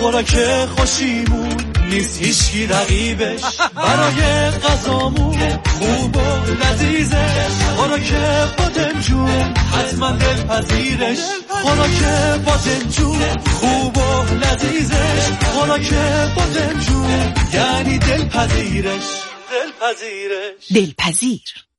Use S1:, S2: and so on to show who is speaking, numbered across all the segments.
S1: خوراک خوشیمون نیست هیچکی رقیبش، برای غذامون خوب و لذیذش، خوراک بادمجون حتما دلپذیرش، خوراک بادمجون خوب و لذیذش، خوراک بادمجون یعنی دلپذیرش.
S2: دلپذیر.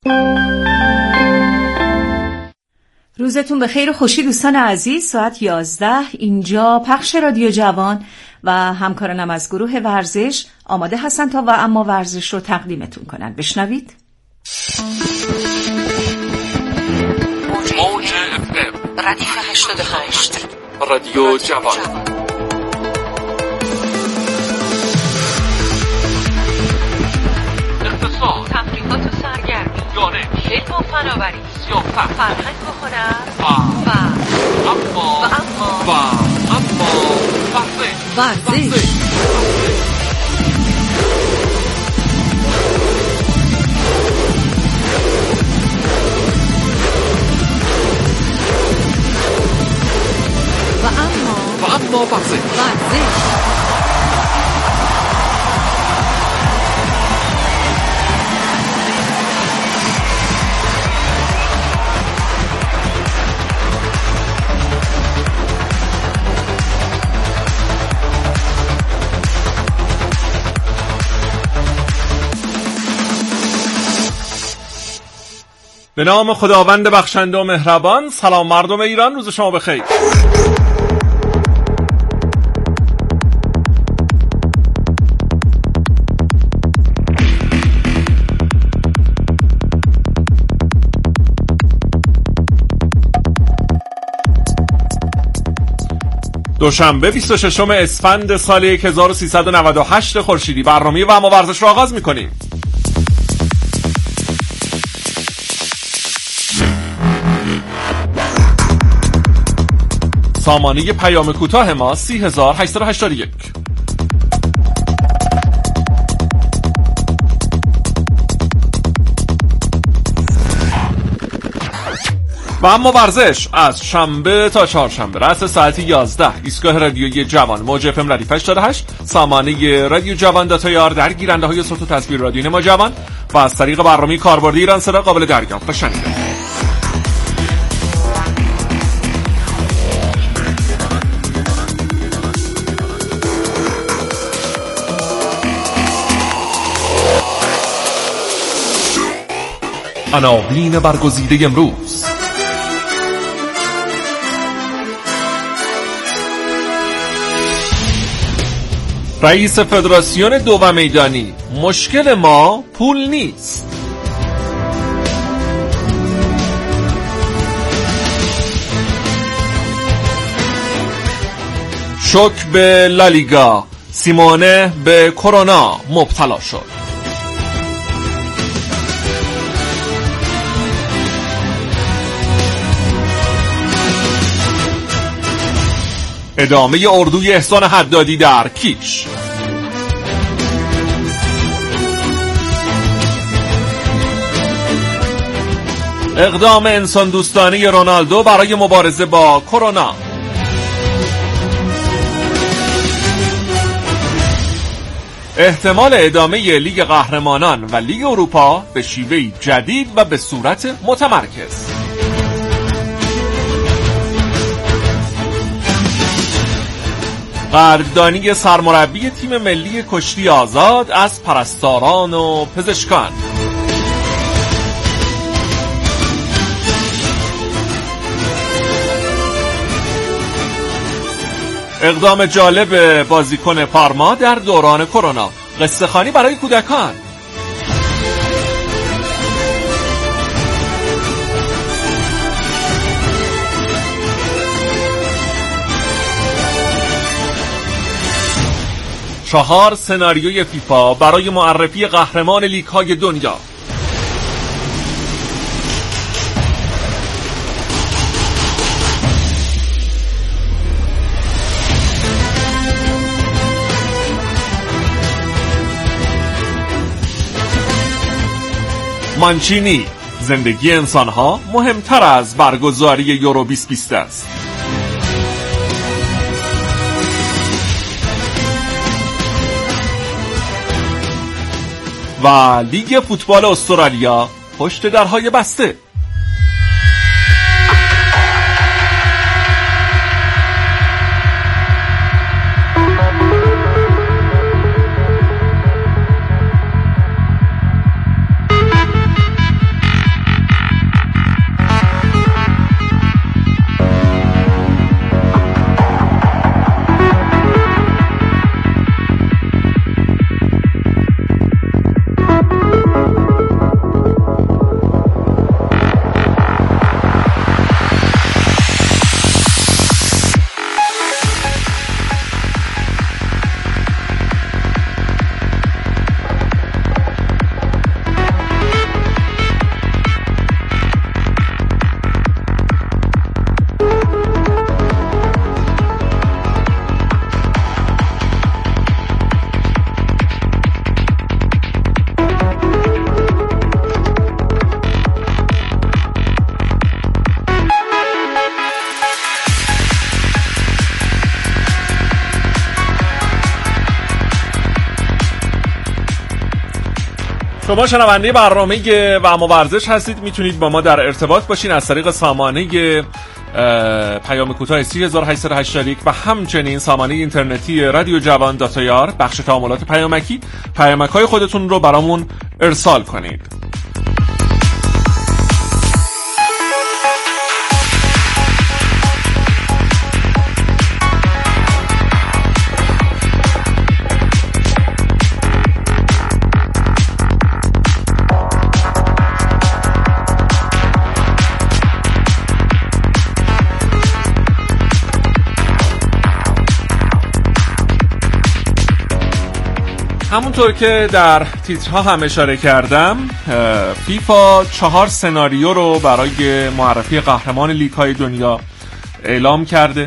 S2: روزتون بخیر و خوشی دوستان عزیز. ساعت 11 اینجا پخش رادیو جوان و همکارانم از گروه ورزش آماده هستن تا و اما ورزش رو تقدیمتون کنن. بشنوید.
S3: موج FM ردیف 88 رادیو جوان. اقتصاد، تفریحات و سرگرمی، دانش، علم و فناوری، سیاست، فرهنگ و هنر و اما ورزش.
S4: به نام خداوند بخشنده و مهربان. سلام مردم ایران، روز شما بخیر. دوشنبه 26 اسفند سال 1398 خورشیدی برنامه و اما ورزش رو آغاز می‌کنیم. سامانه پیام کوتاه ما 30881. و اما ورزش از شنبه تا چهارشنبه رأس ساعت 11 ایستگاه رادیویی جوان موج FM ردیف 88 سامانه رادیو جوان داتایار در گیرنده های صوت و تصویر رادیو نما جوان و از طریق برنامه کاربردی ایران صدا قابل دریافت و شنیدن. عناوین برگزیده امروز: رئیس فدراسیون دو میدانی: مشکل ما پول نیست. شوک به لالیگا: سیمونه به کرونا مبتلا شد. ادامه اردوی احسان حدادی در کیش. اقدام انسان دوستانه رونالدو برای مبارزه با کرونا. احتمال ادامه لیگ قهرمانان و لیگ اروپا به شیوهی جدید و به صورت متمرکز. قدردانی سرمربی تیم ملی کشتی آزاد از پرستاران و پزشکان. اقدام جالب بازیکن پارما در دوران کرونا. قصه خوانی برای کودکان. چهار سناریوی فیفا برای معرفی قهرمان لیگ‌های دنیا. مانچینی: زندگی انسانها مهمتر از برگزاری یورو 2020 است. و لیگ فوتبال استرالیا پشت درهای بسته. شما شنونده برنامه و اما ورزش هستید. میتونید با ما در ارتباط باشین از طریق سامانه پیام کوتاه 3881 و همچنین سامانه اینترنتی رادیو جوان داتایار بخش تعاملات پیامکی. پیامک‌های خودتون رو برامون ارسال کنید. همونطور که در تیترها هم اشاره کردم، فیفا 4 سناریو رو برای معرفی قهرمان لیگ های دنیا اعلام کرده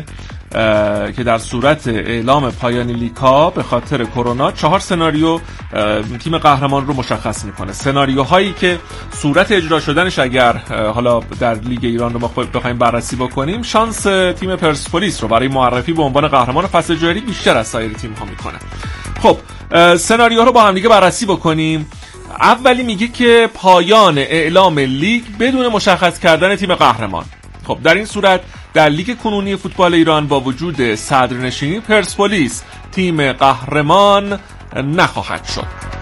S4: که در صورت اعلام پایان لیگ ها به خاطر کرونا 4 سناریو تیم قهرمان رو مشخص میکنه. سناریوهایی که صورت اجرا شدنش اگر حالا در لیگ ایران رو ما بخوایم بررسی بکنیم، شانس تیم پرسپولیس رو برای معرفی به عنوان قهرمان فصل جاری بیشتر از سایر تیم ها میکنه. خب سناریوها رو با هم دیگه بررسی بکنیم. اولی میگه که پایان اعلام لیگ بدون مشخص کردن تیم قهرمان. خب در این صورت در لیگ کنونی فوتبال ایران با وجود صدرنشینی پرسپولیس تیم قهرمان نخواهد شد.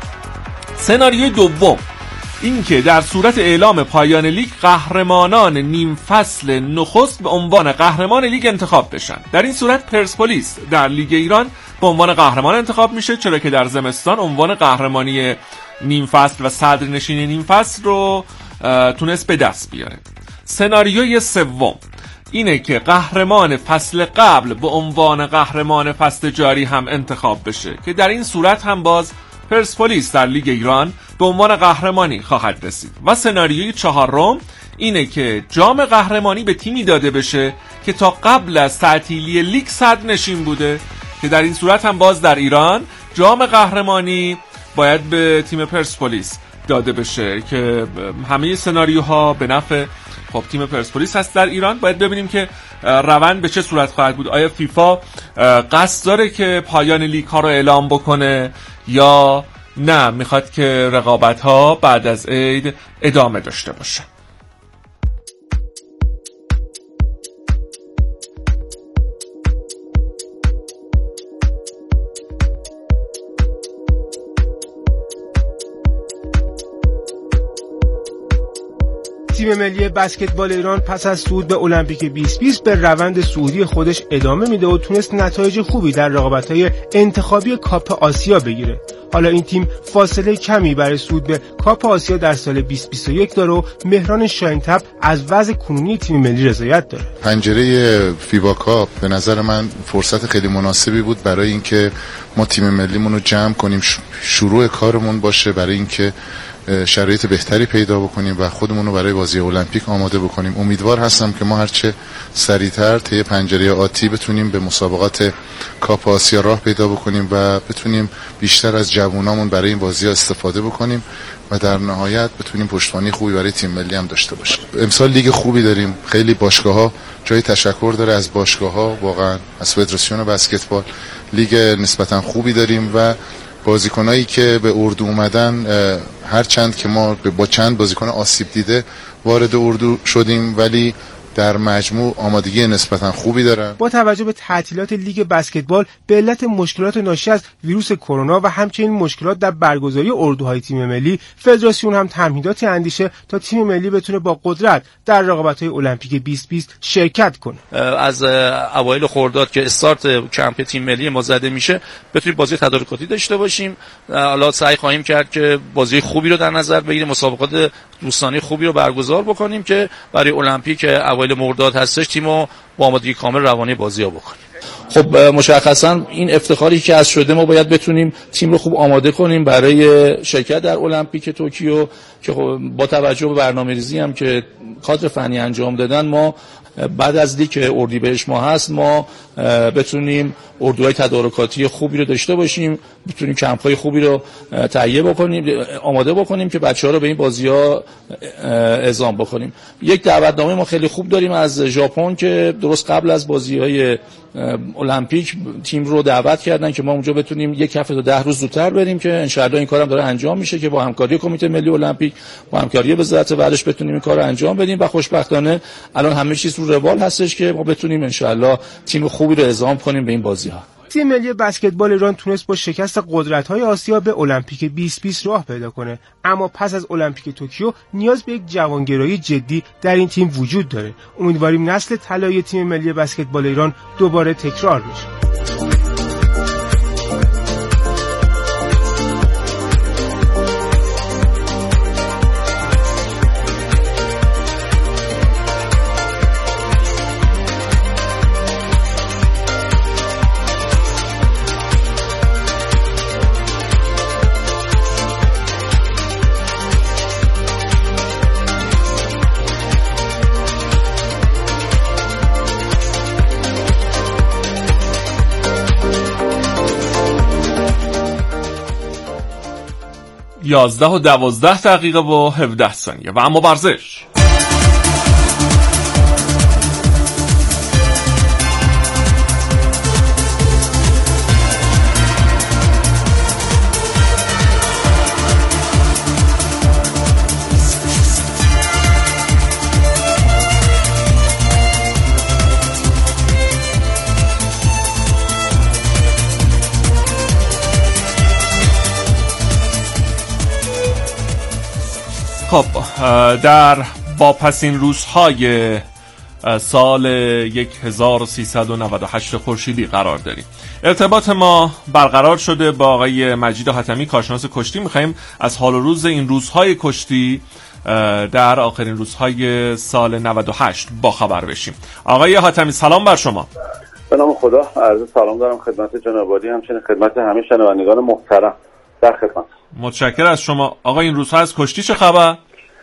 S4: سناریوی دوم این که در صورت اعلام پایان لیگ قهرمانان نیم فصل نخست به عنوان قهرمان لیگ انتخاب بشن. در این صورت پرسپولیس در لیگ ایران به عنوان قهرمان انتخاب میشه، چرا که در زمستان عنوان قهرمانی نیم فصل و صدرنشین نیم فصل رو تونست به دست بیاره. سناریوی سوم اینه که قهرمان فصل قبل به عنوان قهرمان فصل جاری هم انتخاب بشه که در این صورت هم باز پرسپولیس در لیگ ایران به عنوان قهرمانی خواهد رسید. و سناریوی چهارم اینه که جام قهرمانی به تیمی داده بشه که تا قبل از تعطیلی لیگ صدرنشین بوده که در این صورت هم باز در ایران جام قهرمانی باید به تیم پرسپولیس داده بشه که همه سناریوها به نفع خب تیم پرسپولیس هست در ایران. باید ببینیم که روند به چه صورت خواهد بود. آیا فیفا قصد داره که پایان لیگ ها رو اعلام بکنه یا نه میخواد که رقابت ها بعد از عید ادامه داشته باشه؟
S5: تیم ملی بسکتبال ایران پس از صعود به المپیک 2020 به روند صعودی خودش ادامه میده و تونست نتایج خوبی در رقابت‌های انتخابی کاپ آسیا بگیره. حالا این تیم فاصله کمی برای صعود به کاپ آسیا در سال 2021 داره و مهران شاهین‌طبع از وضع کنونی تیم ملی رضایت داره.
S6: پنجره فیبا کاپ به نظر من فرصت خیلی مناسبی بود برای اینکه ما تیم ملیمون رو جمع کنیم، شروع کارمون باشه برای اینکه شرایط بهتری پیدا بکنیم و خودمون رو برای بازی المپیک آماده بکنیم. امیدوار هستم که ما هرچه سریعتر طی پنجره آتی بتونیم به مسابقات کاپ آسیا راه پیدا بکنیم و بتونیم بیشتر از جوانامون برای این بازی‌ها استفاده بکنیم و در نهایت بتونیم پشتوانه خوبی برای تیم ملی هم داشته باشیم. امسال لیگ خوبی داریم، خیلی باشگاه‌ها جای تشکر داره از باشگاه‌ها، واقعا از فدراسیون بسکتبال لیگ نسبتا خوبی داریم و بازیکنایی که به اردو اومدن هر چند که ما با چند بازیکن آسیب دیده وارد اردو شدیم، ولی در مجموع آمادگی نسبتا خوبی دارن.
S5: با توجه به تعطیلات لیگ بسکتبال به علت مشکلات ناشی از ویروس کرونا و همچنین مشکلات در برگزاری اردوهای تیم ملی، فدراسیون هم تمهیداتی اندیشه تا تیم ملی بتونه با قدرت در رقابت‌های المپیک 2020 شرکت کنه.
S7: از اوایل خرداد که استارت کمپ تیم ملی ما زده میشه بتونیم بازی تدارکاتی داشته باشیم. حالا سعی خواهیم کرد که بازی خوبی رو در نظر بگیریم، مسابقات دوستانه خوبی رو برگزار بکنیم که برای المپیک اوایل مرداد هستش تیمو با آمادگی کامل روانی بازی‌ها بکنیم. خب مشخصا این افتخاری که از شده ما باید بتونیم تیم رو خوب آماده کنیم برای شرکت در المپیک توکیو که خب با توجه به برنامه‌ریزی هم که کادر فنی انجام دادن ما بعد از لیگ اردیبهشت ما هست ما بتونیم اردوهای تدارکاتی خوبی رو داشته باشیم، بتونیم کمپ‌های خوبی رو تهیه بکنیم، آماده بکنیم که بچه‌ها رو به این بازی‌ها اعزام بکنیم. یک دعوتنامه ما خیلی خوب داریم از ژاپن که درست قبل از بازی‌های المپیک تیم رو دعوت کردن که ما اونجا بتونیم یک هفته تا 10 روز زودتر بریم که ان شاءالله این کارم داره انجام میشه که با همکاری کمیته ملی المپیک با همکاری وزارت ورزش بتونیم این کارو انجام بدیم و خوشبختانه الان همه چیز رو روال هستش که ما بتونیم ان شاءالله تیم خوبی رو اعزام کنیم به این بازی‌ها.
S5: تیم ملی بسکتبال ایران تونست با شکست قدرت‌های آسیا به المپیک 2020 راه پیدا کنه، اما پس از المپیک توکیو نیاز به یک جوانگرایی جدی در این تیم وجود داره. امیدواریم نسل طلایی تیم ملی بسکتبال ایران دوباره تکرار بشه.
S4: 11:12 و 17 ثانیه و اما ورزش. خب در واپسین روزهای سال 1398 خورشیدی قرار داریم. ارتباط ما برقرار شده با آقای مجید حاتمی کارشناس کشتی. می‌خوایم از حال و روز این روزهای کشتی در آخرین روزهای سال 98 با خبر بشیم. آقای حاتمی سلام بر شما.
S8: به نام خدا عرض سلام دارم خدمت جناب عالی، همچنین خدمت همه شنوندگان محترم. در خدمت.
S4: متشکرم از شما. آقا این روزها از کشتی چه خبر؟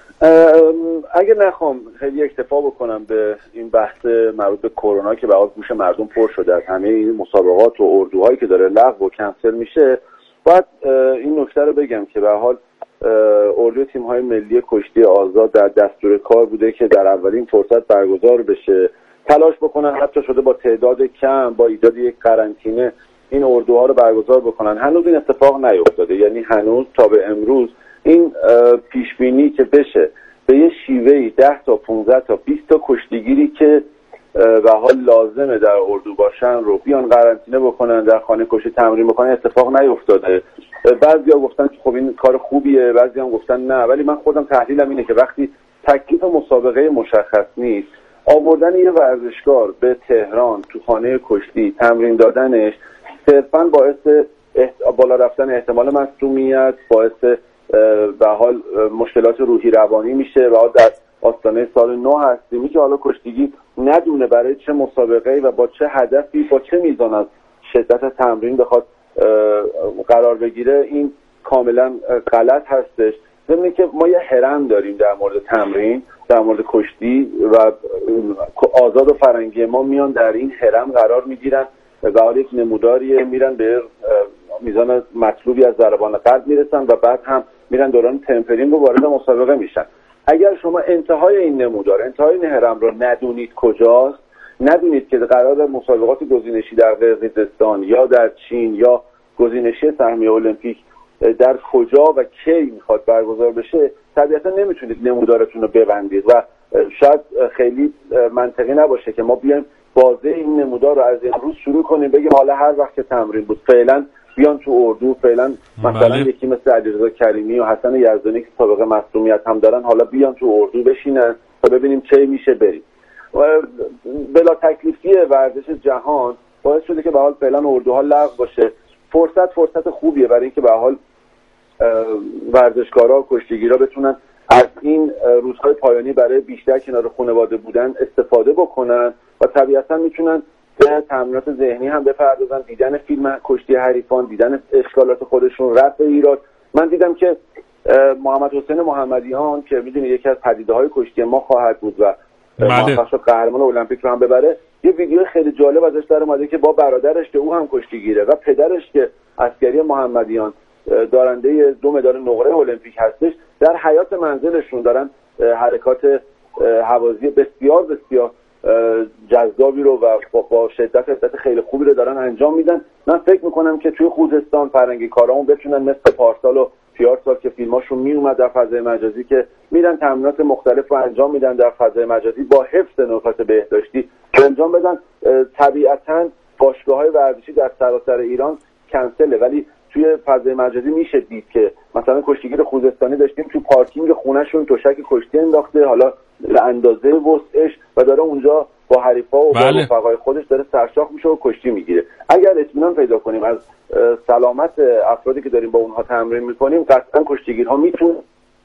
S8: اگه نخوام خیلی اکتفا بکنم به این بحث مربوط به کرونا که به حال گوش مردم پر شده از همه این مسابقات و اردوهایی که داره لغو و کنسل میشه، باید این نکته رو بگم که به حال اردوی تیم‌های ملی کشتی آزاد در دستور کار بوده که در اولین فرصت برگزار بشه، تلاش بکنن حتی شده با تعداد کم با ایجاد یک قرنطینه این اردوها رو برگزار بکنن. هنوز این اتفاق نیفتاده، یعنی هنوز تا به امروز این پیشبینی که بشه به یه شیوهی 10 تا 15 تا 20 تا کشتیگیری که به حال لازمه در اردو باشن رو بیان قرنطینه بکنن، در خانه کشتی تمرین بکنن، اتفاق نیفتاده. بعضیا گفتن که خب این کار خوبیه، بعضیا هم گفتن نه، ولی من خودم تحلیلم اینه که وقتی تکلیف مسابقه مشخص نیست، آوردن یه ورزشکار به تهران تو خانه کشتی تمرین دادنش صرفاً باعث بالا رفتن احتمال مصدومیت، باعث به حال مشکلات روحی روانی میشه و در آستانه سال نو هستیم که حالا کشتیگی ندونه برای چه مسابقه‌ای و با چه هدفی با چه میزان از شدت تمرین بخواد قرار بگیره، این کاملا غلط هستش. ضمن که ما یه هرم داریم در مورد تمرین، در مورد کشتی و آزاد و فرنگی ما میان در این هرم قرار میگیرن و حالا یک نموداریه، میرن به میزان مطلوبی از ضربان قلب میرسن و بعد هم میرن دوران تمپرینگ و وارد مسابقه میشن. اگر شما انتهای این نمودار، انتهای این هرم رو ندونید کجاست، ندونید که قرار مسابقات گزینشی در قرقیزستان یا در چین یا گزینشی سهمیه المپیک در کجا و کی میخواد برگزار بشه، طبیعتا نمیتونید نمودارتون رو ببندید و شاید خیلی منطقی نباشه که ما بیایم بازه این نمودار رو از امروز شروع کنیم بگیم حالا هر وقت که تمرین بود فعلا بیان تو اردو، فعلا مثلا یکی مثل علیرضا کریمی و حسن یزدانی که سابقه مصدومیت هم دارن حالا بیان تو اردو بشینن و ببینیم چه میشه بریم. و بلا تکلیفی ورزش جهان باعث شده که به حال فعلا اردوها لغو باشه. فرصت خوبیه برای اینکه به حال ورزشکارا و کشتیگیرا بتونن از این روزهای پایانی برای بیشتر کنار خانواده بودن استفاده بکنن و طبیعتا میتونن به تمرینات ذهنی هم بپردازن، دیدن فیلم کشتی حریفان، دیدن اشکالات خودشون، رفع ایراد. من دیدم که محمد حسین محمدیان که میدونی یکی از پدیده‌های کشتی ما خواهد بود و موفق شد قهرمان المپیک رو هم ببره، یه ویدیو خیلی جالب ازش در اومده که با برادرش که او هم کشتیگیره و پدرش که عسکری محمدیان دارنده 2 مدال نقره المپیک هستش، در حیاط منزلشون دارن حرکات هوازی بسیار بسیار جذابی رو و با شدت خیلی خوبی رو دارن انجام میدن. من فکر میکنم که توی خوزستان فرنگی کارامون بتونن مثل پارسال و پیارسال که فیلماشون میومد در فضای مجازی که میرن تمرینات مختلف رو انجام میدن در فضای مجازی با حفظ نکات بهداشتی انجام بدن. طبیعتاً باشگاه‌های ورزشی در سراسر ایران کنسله، ولی توی فضای مجازی میشه دید که مثلا کشتیگیر خوزستانی داشتیم تو پارکینگ خونه‌شون تشک کشتی انداخته، حالا به اندازه وسعش و داره اونجا با حریفا و با رفقای خودش داره سرشاخ میشه و کشتی میگیره. اگر اطمینان پیدا کنیم از سلامت افرادی که داریم با اونها تمرین میکنیم، قطعا کشتیگیرها میتونن.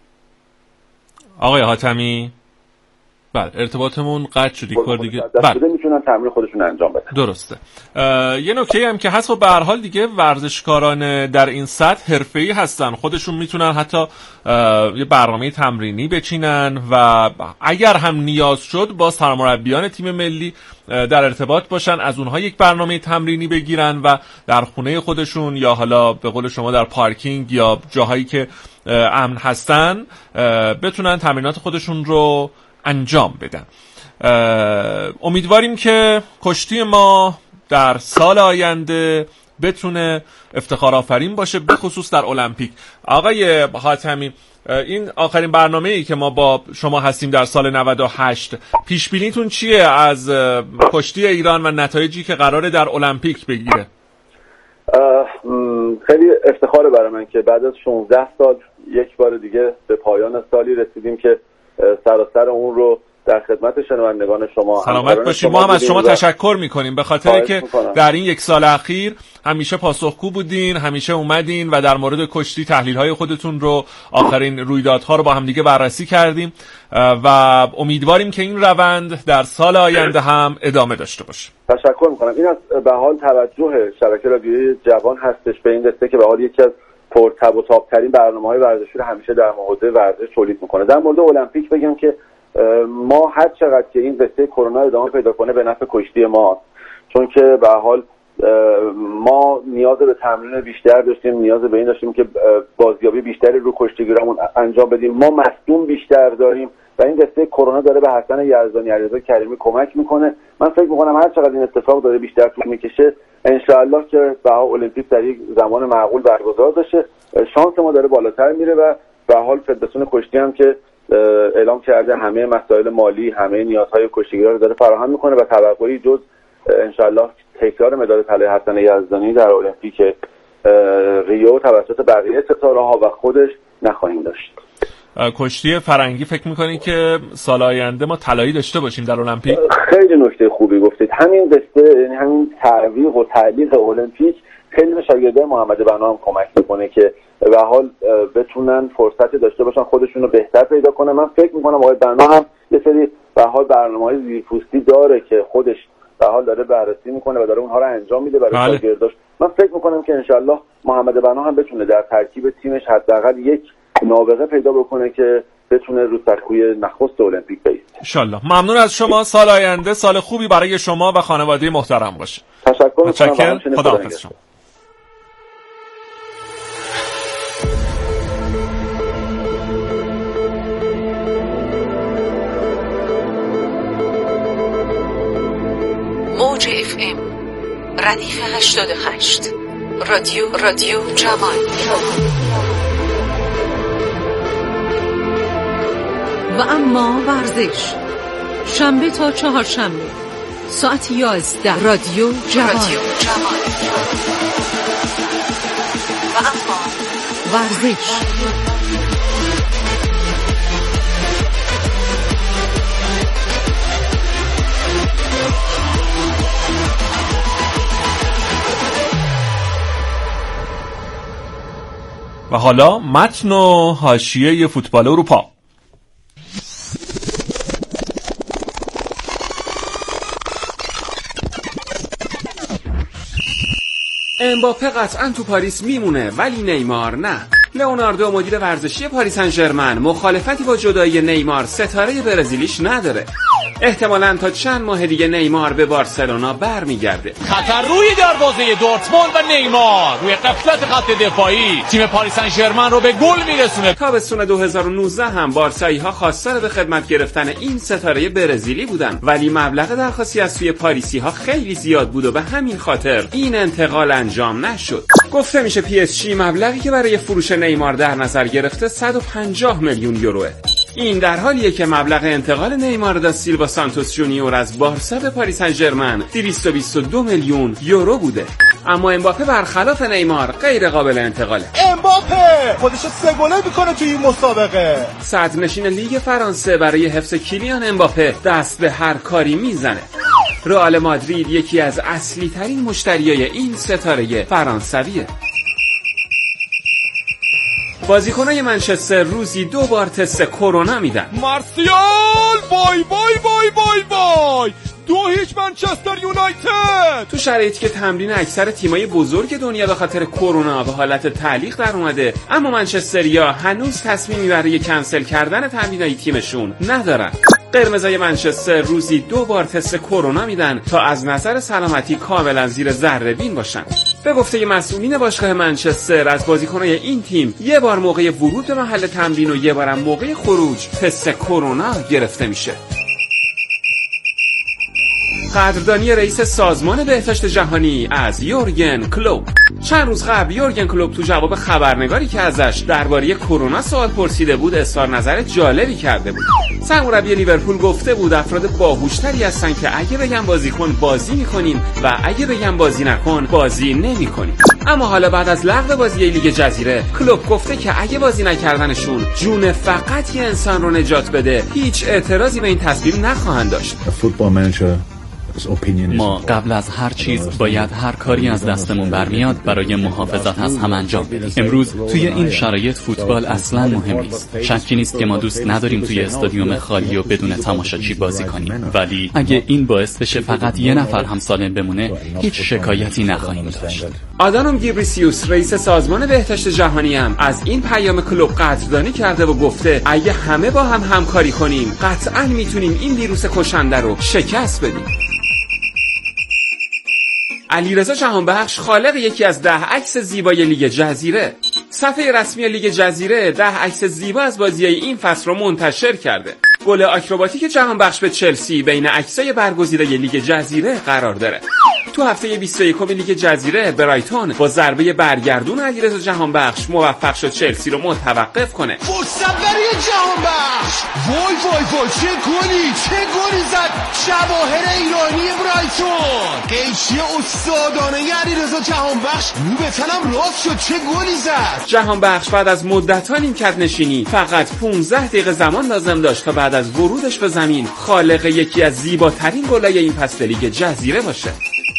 S4: آقای حاتمی بله ارتباطمون قطع شد کار دیگه.
S8: بله میتونن تمرین خودشون انجام بدن.
S4: درسته. یه نکته هم که هست و به هر حال دیگه ورزشکاران در این سطح حرفه‌ای هستن، خودشون میتونن حتی یه برنامه تمرینی بچینن و اگر هم نیاز شد با سرمربیان تیم ملی در ارتباط باشن، از اونها یک برنامه تمرینی بگیرن و در خونه خودشون یا حالا به قول شما در پارکینگ یا جاهایی که امن هستن بتونن تمرینات خودشون رو انجام بدن. امیدواریم که کشتی ما در سال آینده بتونه افتخار آفرین باشه، به خصوص در المپیک. آقای حاتمی، این آخرین برنامه‌ای که ما با شما هستیم در سال 98، پیش بینیتون چیه از کشتی ایران و نتایجی که قراره در المپیک بگیره؟
S8: خیلی افتخاره برای من که بعد از 16 سال یک بار دیگه به پایان سالی رسیدیم که سراسر اون رو در خدمت شنوندگان شما
S4: سلامت باشید. ما هم از شما تشکر میکنیم به خاطر که در این یک سال اخیر همیشه پاسخگو بودین، همیشه اومدین و در مورد کشتی تحلیل‌های خودتون رو، آخرین رویدادها رو با هم دیگه بررسی کردیم و امیدواریم که این روند در سال آینده هم ادامه داشته باشه.
S8: تشکر میکنم. این از به حال توجه شبکه رادیویی جوان هستش به این قصه که به حال یکی از پرتب و تاب‌ترین برنامه‌های ورزشی رو همیشه در حوزه ورزش تولید میکنه. در مورد المپیک بگم که ما هر چقدر که این قصه کرونا ادامه پیدا کنه به نفع کشتی ما، چون که به حال ما نیاز به تمرین بیشتر داشتیم، نیاز به این داشتیم که بازیابی بیشتری رو کشتیگیرامون انجام بدیم، ما مصدوم بیشتر داریم و این قصه کرونا داره به حسن یزدانی، علیرضا کریمی کمک میکنه. من فکر میکنم هر چقدر این اتفاق داره بیشتر طول میکشه، ان شاء الله که به حال المپیک در یک زمان معقول برگزار بشه. شانس ما داره بالاتر میره و به حال فدراسیون کشتی هم که اعلام کرده همه مسائل مالی، همه نیازهای کشتیگیرا رو داره فراهم میکنه و توقعی جز ان شاء الله تکرار مدال طلای حسن یزدانی در المپیک ریو توسط بقیه ستاره‌ها و خودش نخواهیم داشت.
S4: کشتی فرنگی فکر می‌کنید که سال آینده ما طلایی داشته باشیم در المپیک؟
S8: خیلی نکته خوبی گفتید. همین قصه، یعنی همین تعویق و تعلیق المپیک خیلی به شاگردای محمد بنا هم کمک میکنه که به حال بتونن فرصت داشته باشن خودشون رو بهتر پیدا کنن. من فکر میکنم آقای بنا هم یه سری به حال برنامه‌های زیرپوستی داره که خودش به حال داره بررسی میکنه و داره اونها رو انجام میده برای شاگرداش. من فکر میکنم که انشالله محمد بنا هم بتونه در ترکیب تیمش حداقل یک نابغه پیدا بکنه که بتونه رو سکوی نخست المپیک بیسته.
S4: انشالله. ممنون از شما. سال آینده سال خوبی برای شما و خانواده محترم باشه.
S8: تشکر می‌کنم.
S4: خداحافظ شما.
S3: موج FM ردیف 88 رادیو جوان. و اما ورزش شنبه تا چهارشنبه ساعت 11 رادیو جوان. و اما ورزش.
S4: و حالا متن و حاشیه فوتبال اروپا.
S9: امباپه قطعا تو پاریس میمونه ولی نیمار نه. لئوناردو مدیر ورزشی پاریس سن ژرمن مخالفتی با جدایی نیمار ستاره برزیلیش نداره. احتمالاً تا چند ماه دیگه نیمار به بارسلونا برمیگرده.
S10: خطر روی دروازه دورتموند و نیمار روی غفلت خط دفاعی تیم پاریس سن ژرمن رو به گل میرسونه.
S9: تابستون 2019 هم بارسایی‌ها خواستار به خدمت گرفتن این ستاره برزیلی بودن ولی مبلغ درخواستی از سوی پاریسی‌ها خیلی زیاد بود و به همین خاطر این انتقال انجام نشد. گفته میشه پی اس جی مبلغی که برای فروش نیمار در نظر گرفته 150 میلیون یوروه. این در حالیه که مبلغ انتقال نیمار دا سیلوا سانتوس جونیور از بارسا به پاریس سن ژرمن 222 میلیون یورو بوده. اما امباپه برخلاف نیمار غیر قابل انتقاله.
S10: امباپه خودش 3 گله میکنه توی این مسابقه.
S9: صدرنشین لیگ فرانسه برای حفظ کیلیان امباپه دست به هر کاری میزنه. رئال مادرید یکی از اصلی ترین مشتریای این ستاره فرانسویه. بازیکنای منچستر روزی 2 بار تست کرونا میدن.
S10: مارسیال وای وای وای وای وای 2-0 منچستر یونایتد.
S9: تو شرایطی که تمرین اکثر تیمای بزرگ دنیا به خاطر کرونا به حالت تعلیق در اومده، اما منچستریا هنوز تصمیمی برای کنسل کردن تمرینای تیمشون ندارن. قرمزای منچستر روزی 2 بار تست کرونا میدن تا از نظر سلامتی کاملا زیر ذره بین باشن. به گفته مسئولین باشگاه منچستر از بازیکنای این تیم 1 بار موقع ورود به محل تمرین و 1 بارم موقع خروج تست کرونا گرفته میشه. قدردانی رئیس سازمان بهداشت جهانی از یورگن کلوپ. چند روز قبل یورگن کلوپ تو جواب خبرنگاری که ازش درباره کرونا سوال پرسیده بود اظهار نظر جالبی کرده بود. سرمربی لیورپول گفته بود افراد باهوشتری هستن که اگه بگن بازیکن بازی میکنیم و اگه بگن بازی نکن بازی نمیکنیم. اما حالا بعد از لغو بازی لیگ جزیره کلوپ گفته که اگه بازی نکردنشون جون فقط یه انسان رو نجات بده هیچ اعتراضی به این تصمیم نخواهند داشت.
S11: ما قبل از هر چیز باید هر کاری از دستمون برمیاد برای محافظت از هم انجام بدیم. امروز توی این شرایط فوتبال اصلا مهم نیست. شکی نیست که ما دوست نداریم توی استادیوم خالی و بدون تماشاچی بازی کنیم، ولی اگه این باعث بشه فقط یه نفر هم سالم بمونه هیچ شکایتی نخواهیم داشت.
S9: آدانوم گیبریسیوس رئیس سازمان بهداشت جهانی هم از این پیام کلوب قدردانی کرده و گفته اگه همه با هم همکاری کنیم قطعاً میتونیم این ویروس کشنده رو شکست بدیم. علیرضا جهانبخش خالق یکی از 10 عکس زیبای لیگ جزیره. صفحه رسمی لیگ جزیره 10 عکس زیبا از بازی‌های این فصل رو منتشر کرده. گل آکروباتیک جهانبخش به چلسی بین عکسای برگزیده لیگ جزیره قرار داره. تو هفته 21 لیگ جزیره برایتون با ضربه برگردون علیرضا جهانبخش موفق شد چلسی رو متوقف کنه.
S10: فرصت برای جهانبخش. وای وای وای چه گلی زد جواهر ایرانی برایتون. قیچی استادانه علیرضا جهانبخش رو به تنم راست شد. چه گلی زد.
S9: جهانبخش بعد از مدت‌ها نیمکت نشینی فقط 15 دقیقه زمان لازم داشت تا بعد از ورودش به زمین خالق یکی از زیباترین گل‌های این فصل لیگ جزیره باشه.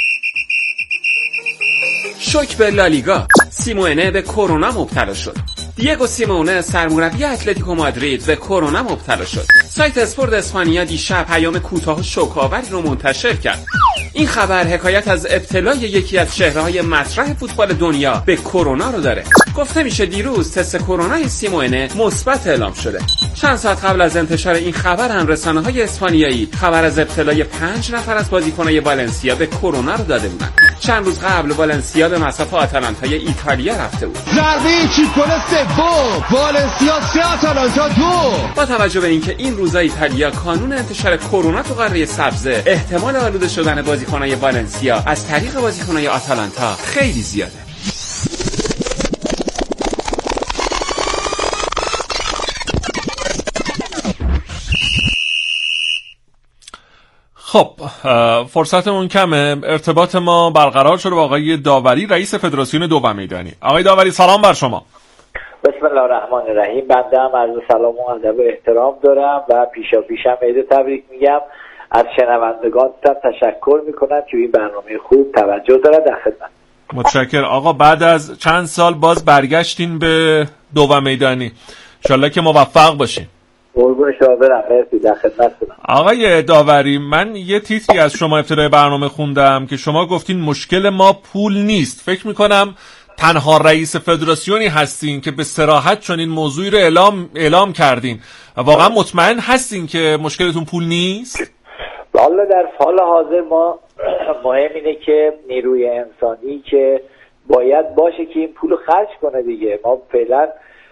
S9: شوک به لالیگا. سیمونه به کرونا مبتلا شد. دیگو سیمونه سرمربی اتلتیکو مادرید به کرونا مبتلا شد. سایت اسپورت اسپانیا دیشب پیام کوتاه و شوک‌آوری رو منتشر کرد. این خبر حکایت از ابتلای یکی از چهره‌های مطرح فوتبال دنیا به کرونا رو داره. گفته میشه دیروز تست کرونای سیمونه مثبت اعلام شده. چند ساعت قبل از انتشار این خبر هم رسانه‌های اسپانیایی خبر از ابتلای 5 نفر از بازیکن‌های والنسیا به کرونا رو داده بودند. چند روز قبل والنسیا به مصاف آتالانتای ایتالیا رفته بود.
S10: ضربه چیپول سوم، والنسیا 3 آتالانتا 2.
S9: با توجه به اینکه این روزا ایتالیا کانون انتشار کرونا تو قاره سبز، احتمال آلوده شدن بازیکن‌های والنسیا از طریق بازیکن‌های آتالانتا خیلی زیاده.
S4: خب فرصتمون کمه. ارتباط ما برقرار شده با آقای داوری، رئیس فدراسیون دوم میدانی. آقای داوری سلام بر شما.
S12: بسم الله الرحمن الرحیم. بنده هم عرض سلام و ادب و احترام دارم و پیشم عید تبریک میگم. از شنوندگانتون تشکر میکنم که این برنامه خوب توجه داره. در خدمت.
S4: متشکر آقا. بعد از چند سال باز برگشتین به دوم میدانی، انشالله که موفق باشین.
S12: قربون شما برم. مرسی. در خدمتتونم.
S4: آقای داوری، من یه تیتری از شما ابتدای برنامه خوندم که شما گفتین مشکل ما پول نیست. فکر میکنم تنها رئیس فدراسیونی هستین که به صراحت چنین موضوعی رو اعلام کردین. واقعا مطمئن هستین که مشکلتون پول نیست؟
S12: والا در حال حاضر ما مهم اینه که نیروی انسانی که باید باشه که این پول خرج کنه دیگه. ما فعلا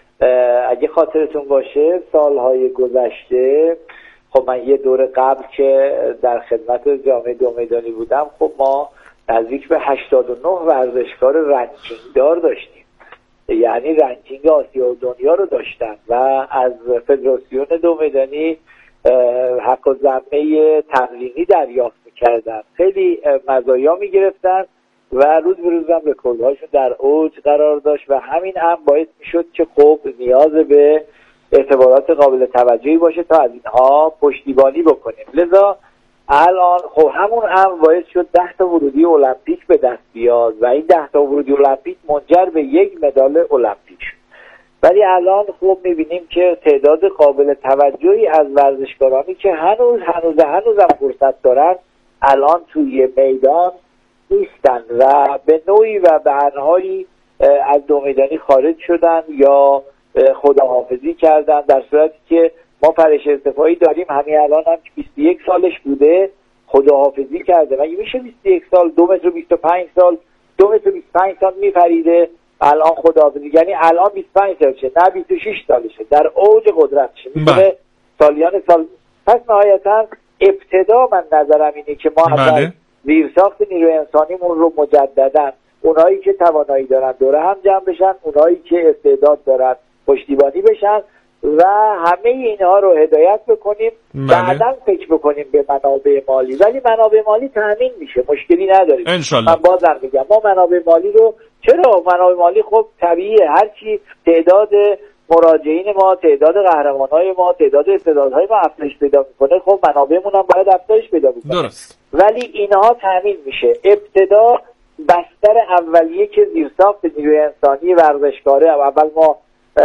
S12: اگه خاطرتون باشه سالهای گذشته، خب من یه دور قبل که در خدمت جامعه دو میدانی بودم، خب ما نزدیک به 89 ورزشکار رنکینگ دار داشتیم، یعنی رنکینگ آسیا و دنیا رو داشتن و از فدراسیون دو میدانی حق و ضمه تمرینی دریافت میکردن، خیلی مزایا میگرفتن و روز به روزم رکوردهاشون در اوج قرار داشت و همین هم باعث میشد که خب نیاز به اعتبارات قابل توجهی باشه تا از اینها پشتیبانی بکنیم. لذا الان خب همون هم باعث شد 10 تا ورودی المپیک به دست بیاد و این 10 تا ورودی المپیک منجر به 1 مدال المپیک. ولی الان خب میبینیم که تعداد قابل توجهی از ورزشکارانی که هنوز هم فرصت دارن الان توی میدان نیستن و به نوعی و به انهایی از دو میدانی خارج شدن یا خداحافظی کردن، در صورتی که ما پرش ارتفاعی داریم. همین الان هم که 21 سالش بوده خداحافظی کرده. مگه میشه 21 سال 2 متر و 25 سال 2 متر و 25 سال میپریده الان خداحافظی؟ یعنی الان 25 سالشه، نه 26 سالشه، در اوج قدرتشه، میتونه سالیان سال. پس نهایتا ابتدا من نظرم اینه که ما اول زیرساخت نیروی انسانیمون رو مجددا اونایی که توانایی دارن دوره هم جمع بشن، اونایی که استعداد دارن پشتیبانی بشن و همه اینها رو هدایت بکنیم. بعداً فکر بکنیم به منابع مالی، ولی منابع مالی تامین میشه، مشکلی نداریم. من بازم میگم ما منابع مالی رو چرا منابع مالی خب طبیعیه، هرچی تعداد مراجعین ما، تعداد قهرمانای ما، تعداد استعدادهای ما افزایش پیدا میکنه، خب منابعمون هم باید افزایش پیدا بکنه. درست. ولی اینها تامین میشه. ابتدا بستر اولیه که زیرساخت نیروی انسانی ورزشکاره اول ما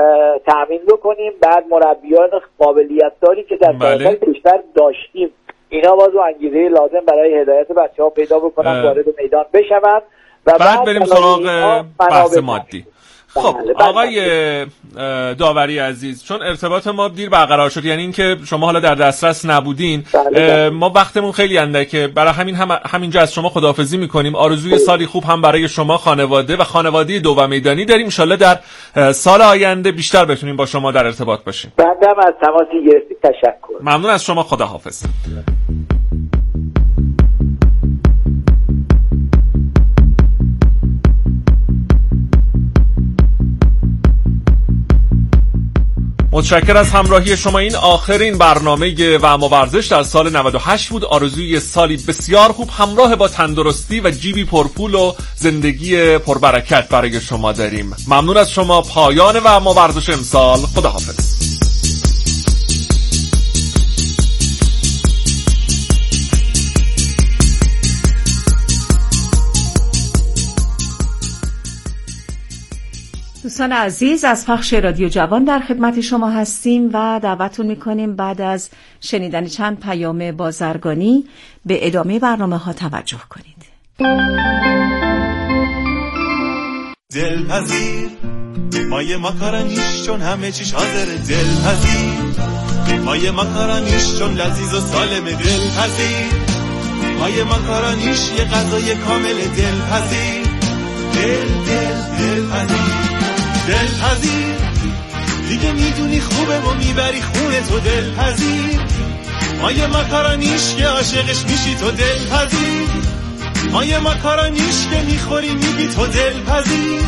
S12: تامین بکنیم، بعد مربیان قابلیت داری که در سراسر کشور داشتیم اینا بازو انگیزه لازم برای هدایت بچه‌ها پیدا بکنن، وارد میدان بشون و بعد بریم سراغ
S4: بحث مادی. خب آقای داوری عزیز، چون ارتباط ما دیر برقرار شد، یعنی اینکه شما حالا در دسترس نبودین، ما وقتمون خیلی اندکه، برای همینجا از شما خداحافظی میکنیم. آرزوی سالی خوب هم برای شما، خانواده و خانواده دوم میدانی داریم. انشالله در سال آینده بیشتر بتونیم با شما در ارتباط باشیم.
S12: بعدم از تماسی گرفتی تشکر.
S4: ممنون از شما. خداحافظ. متشکر از همراهی شما. این آخرین برنامه و اما ورزش در سال 98 بود. آرزوی سالی بسیار خوب همراه با تندرستی و جیبی پرپول و زندگی پربرکت برای شما داریم. ممنون از شما. پایان و اما ورزش امسال. خداحافظ.
S2: دوستان عزیز، از پخش رادیو جوان در خدمت شما هستیم و دعوتتون میکنیم بعد از شنیدن چند پیام بازرگانی به ادامه برنامه‌ها توجه کنید.
S1: دلپذیر مایه ماکارانیش چون همه چیش حاضره، دلپذیر مایه ماکارانیش چون لذیذ و سالمه، دلپذیر مایه ماکارانیش یه غذای کامل، دلپذیر دلپذیر دلپذیر دیگه میدونی خوبه و میبری خونه تو، دلپذیر مایه ماکارانیش که عاشقش میشی تو، دلپذیر مایه ماکارانیش که میخوری میگی تو، دلپذیر